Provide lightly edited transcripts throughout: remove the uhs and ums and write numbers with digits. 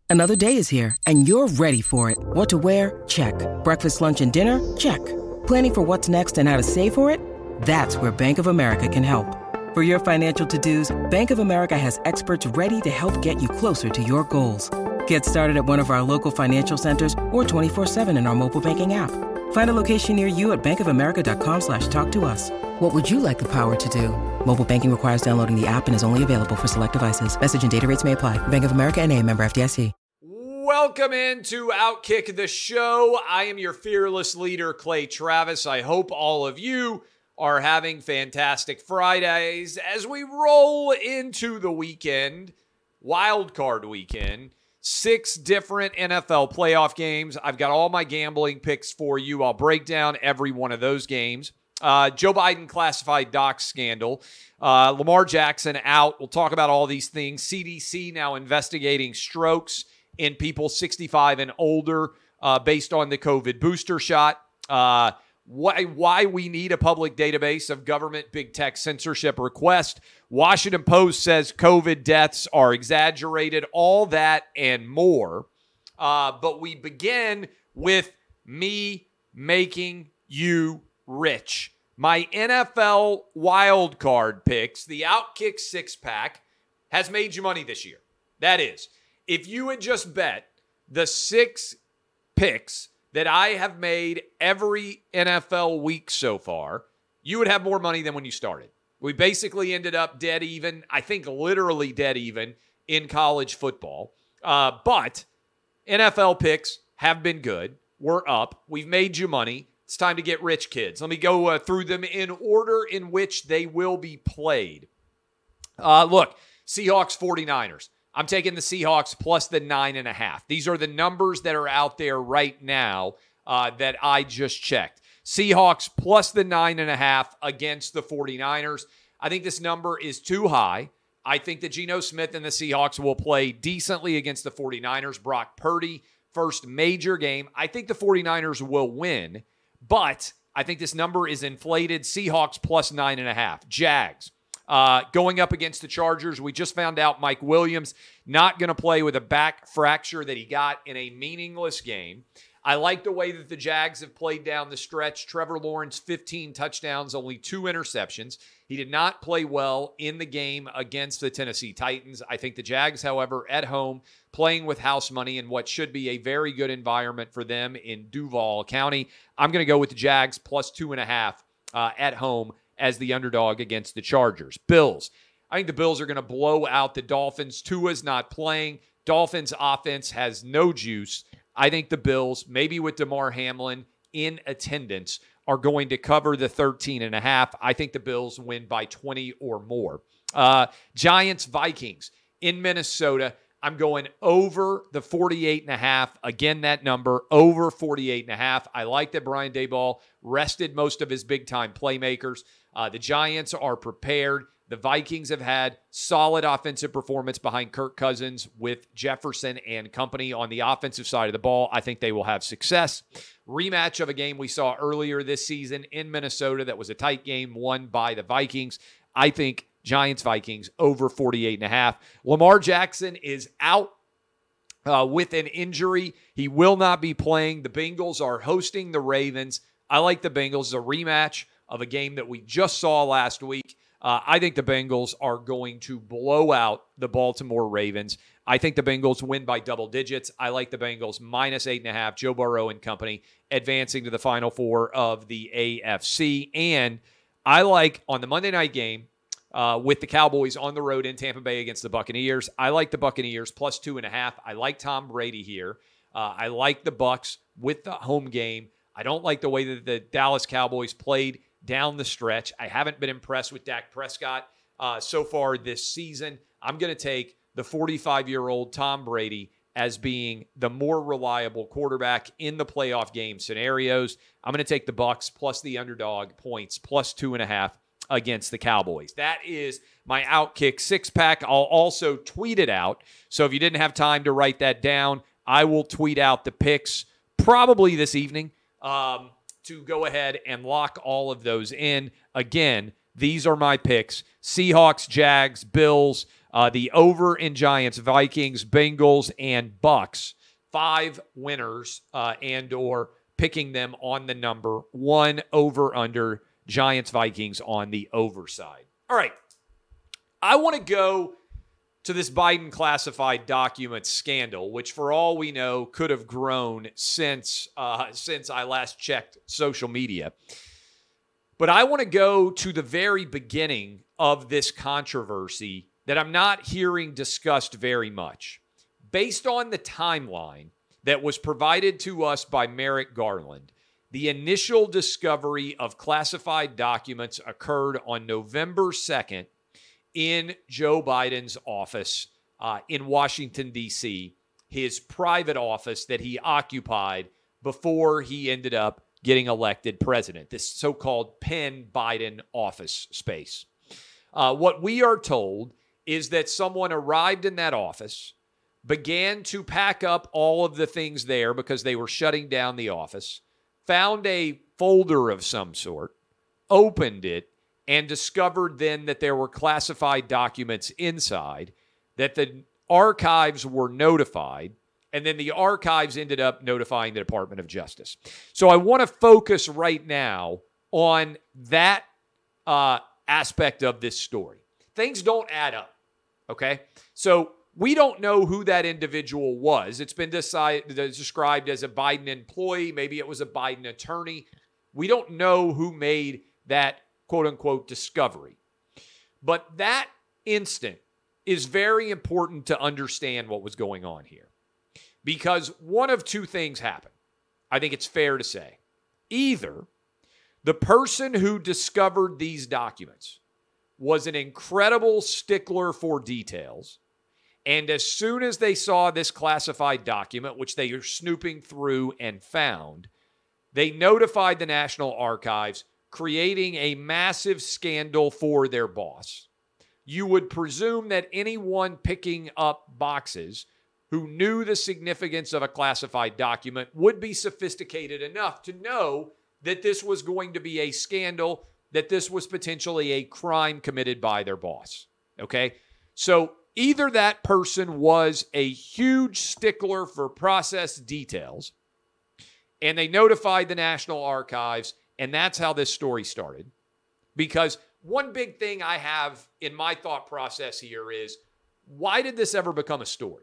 Another day is here, and you're ready for it. What to wear? Check. Breakfast, lunch, and dinner? Check. Planning for what's next and how to save for it? That's where Bank of America can help. For your financial to-dos, Bank of America has experts ready to help get you closer to your goals. Get started at one of our local financial centers or 24/7 in our mobile banking app. Find a location near you at bankofamerica.com/talktous. What would you like the power to do? Mobile banking requires downloading the app and is only available for select devices. Message and data rates may apply. Bank of America N.A., member FDIC. Welcome into Outkick the Show. I am your fearless leader, Clay Travis. I hope all of you are having fantastic Fridays as we roll into the weekend, wild card weekend. 6 different NFL playoff games. I've got all my gambling picks for you. I'll break down every one of those games. Joe Biden classified docs scandal. Lamar Jackson out. We'll talk about all these things. CDC now investigating strokes in people 65 and older based on the COVID booster shot. Why we need a public database of government big tech censorship request. Washington Post says COVID deaths are exaggerated. All that and more. But we begin with me making you rich. My NFL wild card picks, the Outkick 6-pack, has made you money this year. That is, if you had just bet the 6 picks that I have made every NFL week so far, you would have more money than when you started. We basically ended up dead even, I think literally dead even, in college football. But NFL picks have been good. We're up. We've made you money. It's time to get rich, kids. Let me go through them in order in which they will be played. Look, Seahawks 49ers. I'm taking the Seahawks plus the 9.5. These are the numbers that are out there right now that I just checked. Seahawks plus the 9.5 against the 49ers. I think this number is too high. I think that Geno Smith and the Seahawks will play decently against the 49ers. Brock Purdy, first major game. I think the 49ers will win, but I think this number is inflated. Seahawks plus 9.5. Jags. Going up against the Chargers, we just found out Mike Williams not going to play with a back fracture that he got in a meaningless game. I like the way that the Jags have played down the stretch. Trevor Lawrence, 15 touchdowns, only 2 interceptions. He did not play well in the game against the Tennessee Titans. I think the Jags, however, at home, playing with house money in what should be a very good environment for them in Duval County. I'm going to go with the Jags plus 2.5 at home as the underdog against the Chargers. Bills. I think the Bills are going to blow out the Dolphins. Tua's not playing. Dolphins offense has no juice. I think the Bills, maybe with Damar Hamlin in attendance, are going to cover the 13.5. I think the Bills win by 20 or more. Giants, Vikings in Minnesota. I'm going over the 48.5. Again, that number, over 48.5. I like that Brian Daboll rested most of his big-time playmakers. The Giants are prepared. The Vikings have had solid offensive performance behind Kirk Cousins with Jefferson and company on the offensive side of the ball. I think they will have success. Rematch of a game we saw earlier this season in Minnesota that was a tight game won by the Vikings. I think Giants-Vikings over 48.5. Lamar Jackson is out with an injury. He will not be playing. The Bengals are hosting the Ravens. I like the Bengals. It's a rematch of a game that we just saw last week. I think the Bengals are going to blow out the Baltimore Ravens. I think the Bengals win by double digits. I like the Bengals minus 8.5. Joe Burrow and company advancing to the Final Four of the AFC. And I like on the Monday night game with the Cowboys on the road in Tampa Bay against the Buccaneers. I like the Buccaneers plus 2.5. I like Tom Brady here. I like the Bucs with the home game. I don't like the way that the Dallas Cowboys played down the stretch. I haven't been impressed with Dak Prescott so far this season. I'm going to take the 45-year-old Tom Brady as being the more reliable quarterback in the playoff game scenarios. I'm going to take the Bucs plus the underdog points plus 2.5 against the Cowboys. That is my Outkick 6-pack. I'll also tweet it out. So if you didn't have time to write that down, I will tweet out the picks probably this evening to go ahead and lock all of those in. Again, these are my picks. Seahawks, Jags, Bills, The over in Giants, Vikings, Bengals, and Bucks. 5 winners and or picking them on the number. 1 over under Giants, Vikings on the over side. All right. I want to go to this Biden classified document scandal, which for all we know could have grown since I last checked social media. But I want to go to the very beginning of this controversy that I'm not hearing discussed very much. Based on the timeline that was provided to us by Merrick Garland, the initial discovery of classified documents occurred on November 2nd in Joe Biden's office in Washington, D.C., his private office that he occupied before he ended up getting elected president, this so-called Penn Biden office space. What we are told is that someone arrived in that office, began to pack up all of the things there because they were shutting down the office, found a folder of some sort, opened it, and discovered then that there were classified documents inside, that the archives were notified, and then the archives ended up notifying the Department of Justice. So I want to focus right now on that aspect of this story. Things don't add up, okay? So we don't know who that individual was. It's been described as a Biden employee. Maybe it was a Biden attorney. We don't know who made that quote-unquote discovery. But that instant is very important to understand what was going on here. Because one of two things happened. I think it's fair to say. Either the person who discovered these documents was an incredible stickler for details, and as soon as they saw this classified document, which they are snooping through and found, they notified the National Archives, creating a massive scandal for their boss. You would presume that anyone picking up boxes who knew the significance of a classified document would be sophisticated enough to know that this was going to be a scandal, that this was potentially a crime committed by their boss. Okay? So either that person was a huge stickler for process details, and they notified the National Archives, and that's how this story started. Because one big thing I have in my thought process here is, why did this ever become a story?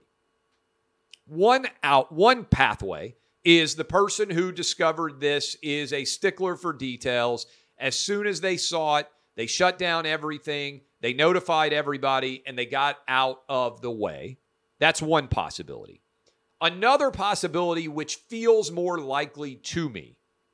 One pathway is the person who discovered this is a stickler for details. As soon as they saw it, they shut down everything, they notified everybody, and they got out of the way. That's one possibility. Another possibility, which feels more likely to me,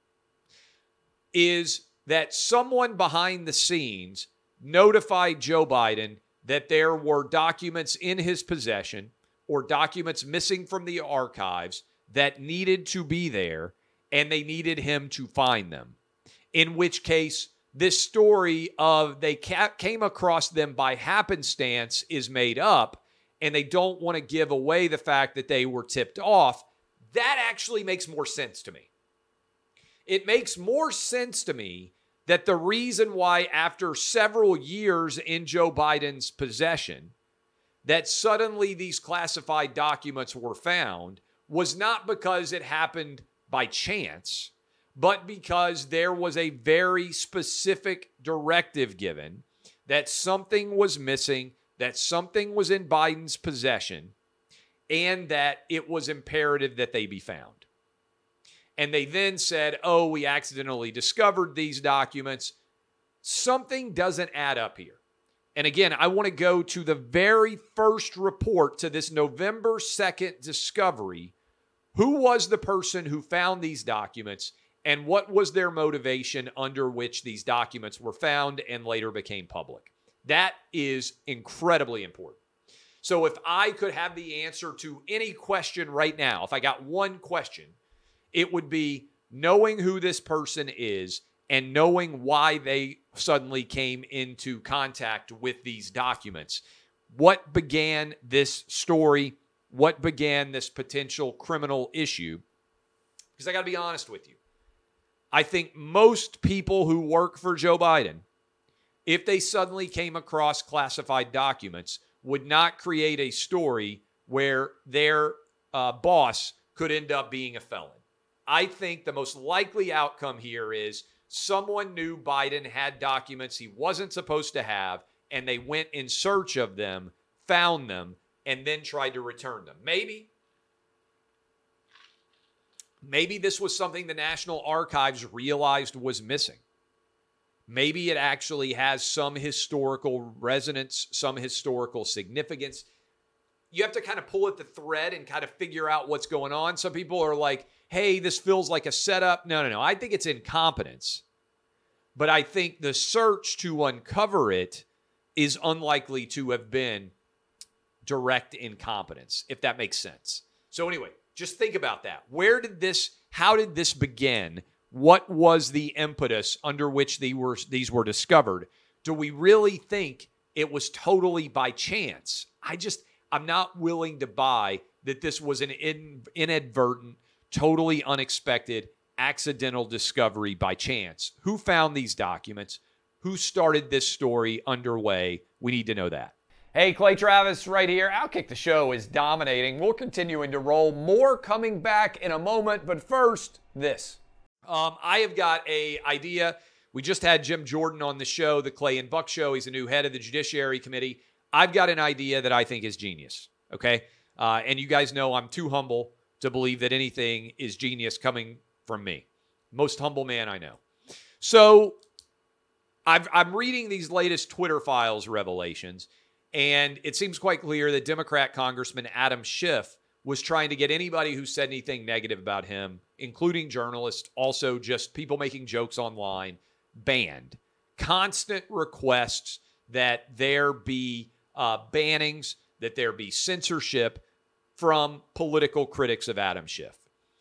is that someone behind the scenes notified Joe Biden that there were documents in his possession or documents missing from the archives that needed to be there, and they needed him to find them. In which case, this story of they came across them by happenstance is made up, and they don't want to give away the fact that they were tipped off. That actually makes more sense to me. It makes more sense to me that the reason why after several years in Joe Biden's possession, that suddenly these classified documents were found was not because it happened by chance, but because there was a very specific directive given that something was missing, that something was in Biden's possession, and that it was imperative that they be found. And they then said, oh, we accidentally discovered these documents. Something doesn't add up here. And again, I want to go to the very first report to this November 2nd discovery. Who was the person who found these documents, and what was their motivation under which these documents were found and later became public? That is incredibly important. So if I could have the answer to any question right now, if I got one question, it would be knowing who this person is and knowing why they suddenly came into contact with these documents. What began this story? What began this potential criminal issue? Because I got to be honest with you. I think most people who work for Joe Biden, if they suddenly came across classified documents, would not create a story where their boss could end up being a felon. I think the most likely outcome here is someone knew Biden had documents he wasn't supposed to have, and they went in search of them, found them, and then tried to return them. Maybe this was something the National Archives realized was missing. Maybe it actually has some historical resonance, some historical significance. You have to kind of pull at the thread and kind of figure out what's going on. Some people are like, hey, this feels like a setup. No. I think it's incompetence. But I think the search to uncover it is unlikely to have been direct incompetence, if that makes sense. So anyway, just think about that. How did this begin? What was the impetus under which these were discovered? Do we really think it was totally by chance? I'm not willing to buy that this was an inadvertent, totally unexpected, accidental discovery by chance. Who found these documents? Who started this story underway? We need to know that. Hey, Clay Travis right here. Outkick the Show is dominating. We're continuing to roll. More coming back in a moment, but first, this. I have got an idea. We just had Jim Jordan on the show, the Clay and Buck Show. He's the new head of the Judiciary Committee. I've got an idea that I think is genius, okay? And you guys know I'm too humble to believe that anything is genius coming from me. Most humble man I know. So I'm reading these latest Twitter files revelations, and it seems quite clear that Democrat Congressman Adam Schiff was trying to get anybody who said anything negative about him, including journalists, also just people making jokes online, banned. Constant requests that there be bannings, that there be censorship from political critics of Adam Schiff.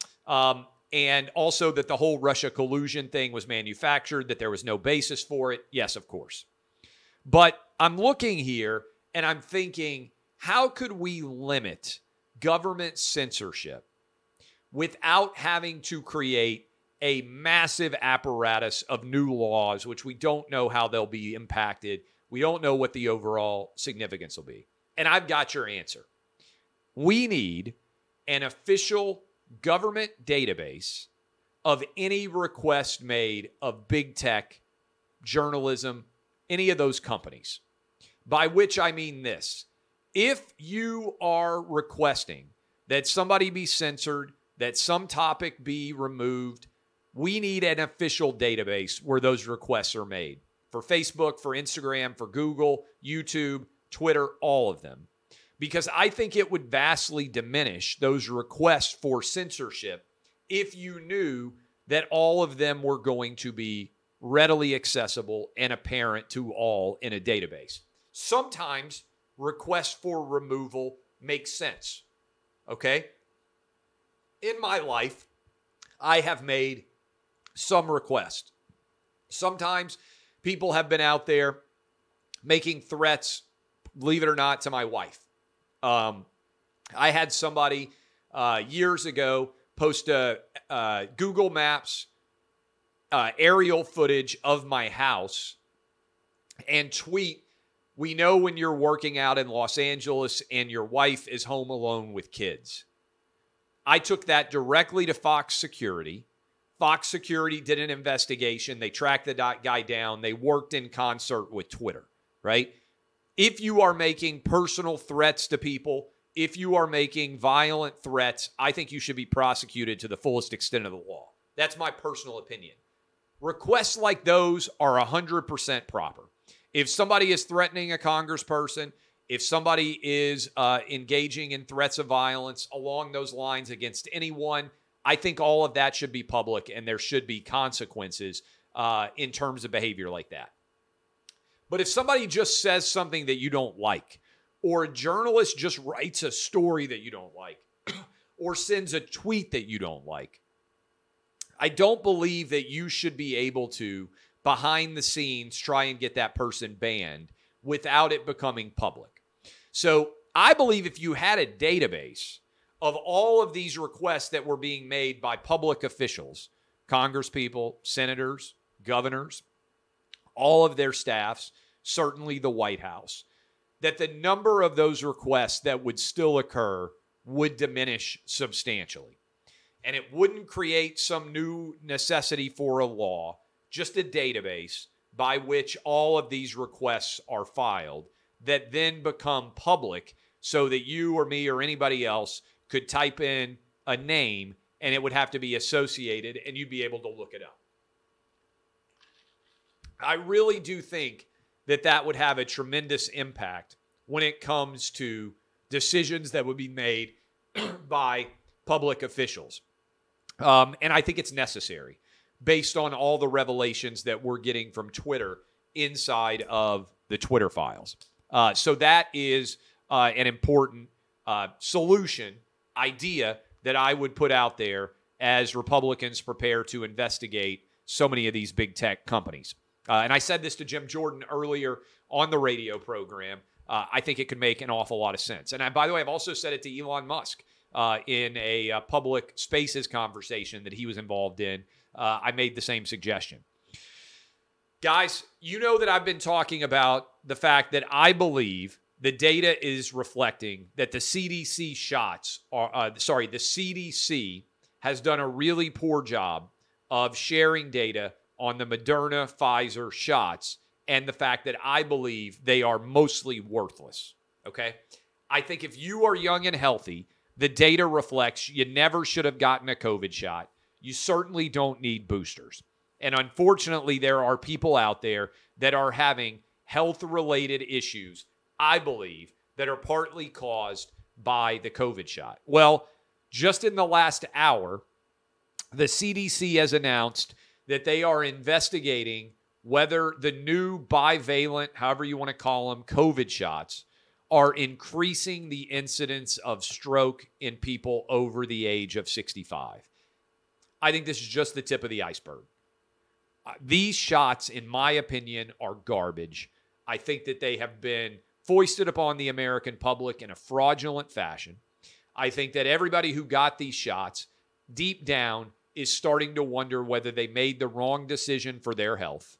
And also that the whole Russia collusion thing was manufactured, that there was no basis for it. Yes, of course. But I'm looking here and I'm thinking, how could we limit government censorship without having to create a massive apparatus of new laws, which we don't know how they'll be impacted. We don't know what the overall significance will be. And I've got your answer. We need an official government database of any request made of big tech, journalism, any of those companies. By which I mean this. If you are requesting that somebody be censored, that some topic be removed, we need an official database where those requests are made. For Facebook, for Instagram, for Google, YouTube, Twitter, all of them. Because I think it would vastly diminish those requests for censorship if you knew that all of them were going to be readily accessible and apparent to all in a database. Sometimes requests for removal make sense, okay? In my life, I have made some requests. Sometimes people have been out there making threats, believe it or not, to my wife. I had somebody years ago post a Google Maps aerial footage of my house and tweet, "We know when you're working out in Los Angeles and your wife is home alone with kids." I took that directly to Fox Security. Fox Security did an investigation. They tracked the guy down. They worked in concert with Twitter, right? If you are making personal threats to people, if you are making violent threats, I think you should be prosecuted to the fullest extent of the law. That's my personal opinion. Requests like those are 100% proper. If somebody is threatening a congressperson, if somebody is engaging in threats of violence along those lines against anyone, I think all of that should be public and there should be consequences in terms of behavior like that. But if somebody just says something that you don't like, or a journalist just writes a story that you don't like, or sends a tweet that you don't like, I don't believe that you should be able to, behind the scenes, try and get that person banned without it becoming public. So I believe if you had a database of all of these requests that were being made by public officials, congresspeople, senators, governors, all of their staffs, certainly the White House, that the number of those requests that would still occur would diminish substantially. And it wouldn't create some new necessity for a law, just a database by which all of these requests are filed that then become public so that you or me or anybody else could type in a name and it would have to be associated and you'd be able to look it up. I really do think that that would have a tremendous impact when it comes to decisions that would be made by public officials. And I think it's necessary based on all the revelations that we're getting from Twitter inside of the Twitter files. So that is an important solution, idea that I would put out there as Republicans prepare to investigate so many of these big tech companies. And I said this to Jim Jordan earlier on the radio program. I think it could make an awful lot of sense. And by the way, I've also said it to Elon Musk in a public spaces conversation that he was involved in. I made the same suggestion. Guys, you know that I've been talking about the fact that I believe the data is reflecting that the CDC the CDC has done a really poor job of sharing data on the Moderna, Pfizer shots, and the fact that I believe they are mostly worthless, okay? I think if you are young and healthy, the data reflects you never should have gotten a COVID shot. You certainly don't need boosters. And unfortunately, there are people out there that are having health-related issues, I believe, that are partly caused by the COVID shot. Well, just in the last hour, the CDC has announced that they are investigating whether the new bivalent, however you want to call them, COVID shots are increasing the incidence of stroke in people over the age of 65. I think this is just the tip of the iceberg. These shots, in my opinion, are garbage. I think that they have been foisted upon the American public in a fraudulent fashion. I think that everybody who got these shots, deep down, is starting to wonder whether they made the wrong decision for their health.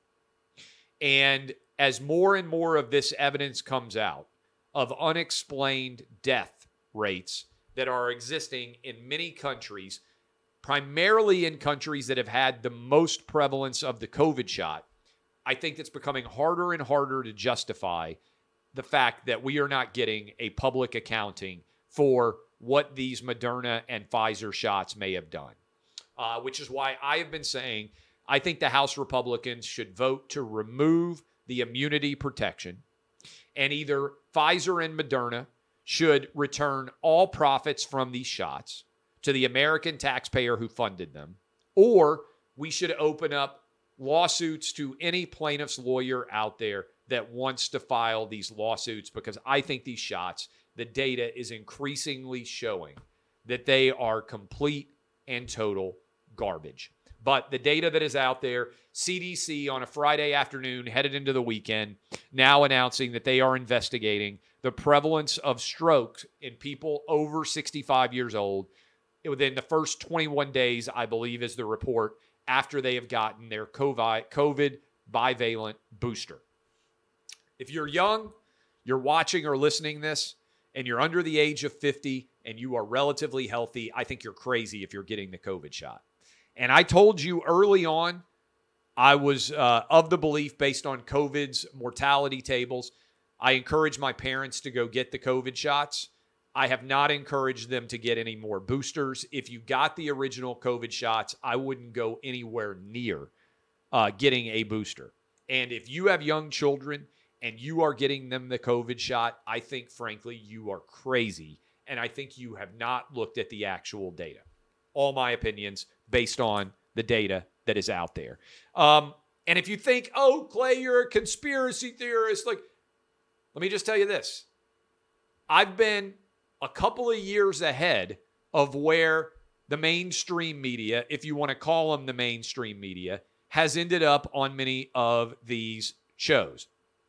And as more and more of this evidence comes out of unexplained death rates that are existing in many countries, primarily in countries that have had the most prevalence of the COVID shot, I think it's becoming harder and harder to justify the fact that we are not getting a public accounting for what these Moderna and Pfizer shots may have done. Which is why I have been saying I think the House Republicans should vote to remove the immunity protection, and either Pfizer and Moderna should return all profits from these shots to the American taxpayer who funded them, or we should open up lawsuits to any plaintiff's lawyer out there that wants to file these lawsuits, because I think these shots, the data is increasingly showing that they are complete and total garbage. But the data that is out there, CDC on a Friday afternoon headed into the weekend, now announcing that they are investigating the prevalence of strokes in people over 65 years old within the first 21 days, I believe is the report, after they have gotten their COVID bivalent booster. If you're young, you're watching or listening this, and you're under the age of 50 and you are relatively healthy, I think you're crazy if you're getting the COVID shot. And I told you early on, I was of the belief, based on COVID's mortality tables, I encourage my parents to go get the COVID shots. I have not encouraged them to get any more boosters. If you got the original COVID shots, I wouldn't go anywhere near getting a booster. And if you have young children and you are getting them the COVID shot, I think, frankly, you are crazy. And I think you have not looked at the actual data. All my opinions based on the data that is out there. And if you think, oh, Clay, you're a conspiracy theorist, like, let me just tell you this. I've been a couple of years ahead of where the mainstream media, if you want to call them the mainstream media, has ended up on many of these shows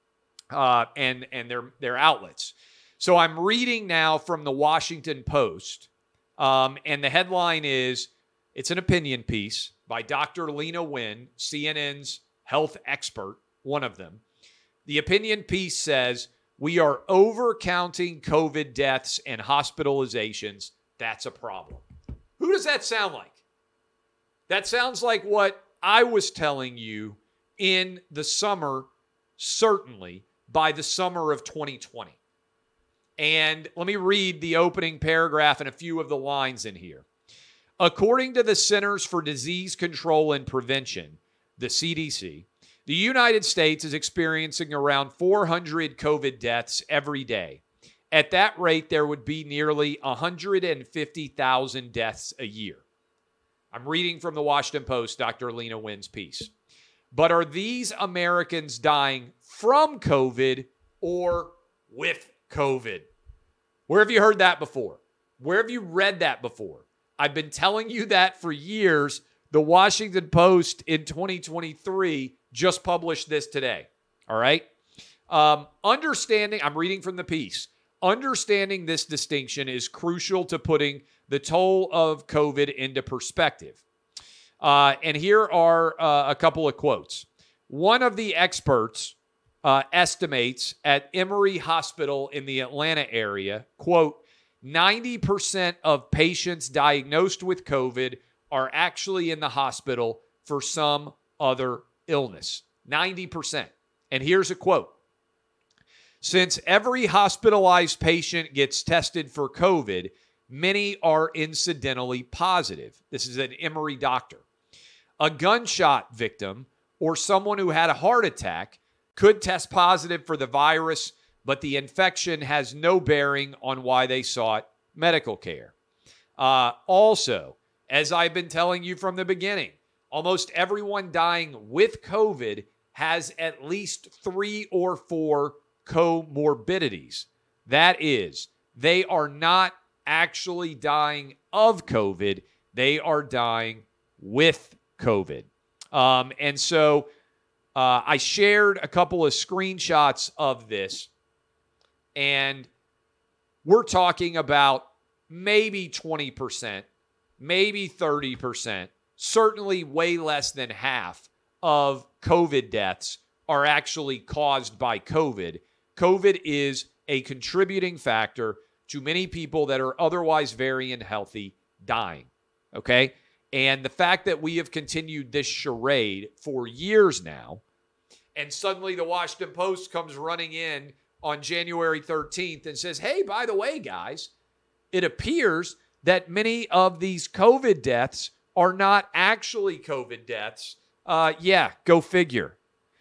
and their outlets. So I'm reading now from the Washington Post, and the headline is, it's an opinion piece by Dr. Lena Wynn, CNN's health expert, one of them. The opinion piece says, we are overcounting COVID deaths and hospitalizations. That's a problem. Who does that sound like? That sounds like what I was telling you in the summer, certainly by the summer of 2020. And let me read the opening paragraph and a few of the lines in here. According to the Centers for Disease Control and Prevention, the CDC, the United States is experiencing around 400 COVID deaths every day. At that rate, there would be nearly 150,000 deaths a year. I'm reading from the Washington Post, Dr. Lena Wynn's piece. But are these Americans dying from COVID or with COVID? Where have you heard that before? Where have you read that before? I've been telling you that for years. The Washington Post in 2023 just published this today. All right? Understanding, I'm reading from the piece. Understanding this distinction is crucial to putting the toll of COVID into perspective. And here are a couple of quotes. One of the experts estimates at Emory Hospital in the Atlanta area, quote, 90% of patients diagnosed with COVID are actually in the hospital for some other illness. 90%. And here's a quote. Since every hospitalized patient gets tested for COVID, many are incidentally positive. This is an Emory doctor. A gunshot victim or someone who had a heart attack could test positive for the virus, but the infection has no bearing on why they sought medical care. Also, as I've been telling you from the beginning, almost everyone dying with COVID has at least 3 or 4 comorbidities. That is, they are not actually dying of COVID. They are dying with COVID. And so I shared a couple of screenshots of this, and we're talking about maybe 20%, maybe 30%, certainly way less than half of COVID deaths are actually caused by COVID. COVID is a contributing factor to many people that are otherwise very unhealthy dying, okay? And the fact that we have continued this charade for years now, and suddenly the Washington Post comes running in on January 13th and says, hey, by the way, guys, it appears that many of these COVID deaths are not actually COVID deaths. Yeah, go figure.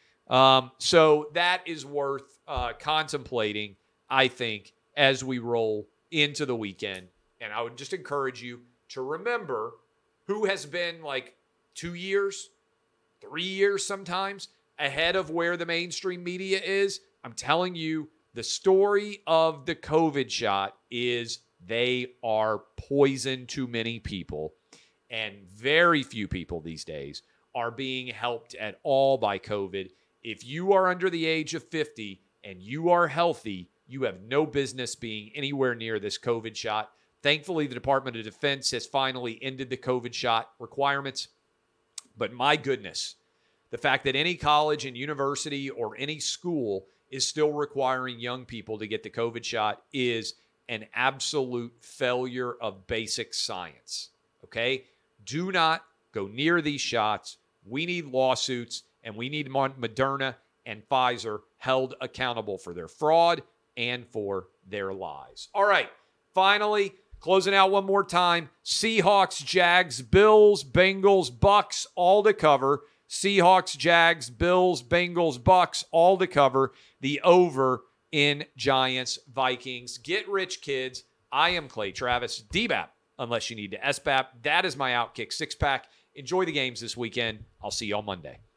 So that is worth contemplating, I think, as we roll into the weekend. And I would just encourage you to remember who has been like 2 years, 3 years sometimes ahead of where the mainstream media is. I'm telling you, the story of the COVID shot is they are poison to many people, and very few people these days are being helped at all by COVID. If you are under the age of 50 and you are healthy, you have no business being anywhere near this COVID shot. Thankfully, the Department of Defense has finally ended the COVID shot requirements. But my goodness, the fact that any college and university or any school is still requiring young people to get the COVID shot is an absolute failure of basic science, okay? Do not go near these shots. We need lawsuits, and we need Moderna and Pfizer held accountable for their fraud and for their lies. All right, finally, closing out one more time, Seahawks, Jags, Bills, Bengals, Bucks, all to cover. Seahawks, Jags, Bills, Bengals, Bucks, all to cover. The over in Giants, Vikings. Get rich, kids. I am Clay Travis. DBAP, unless you need to SBAP. That is my Outkick six-pack. Enjoy the games this weekend. I'll see you on Monday.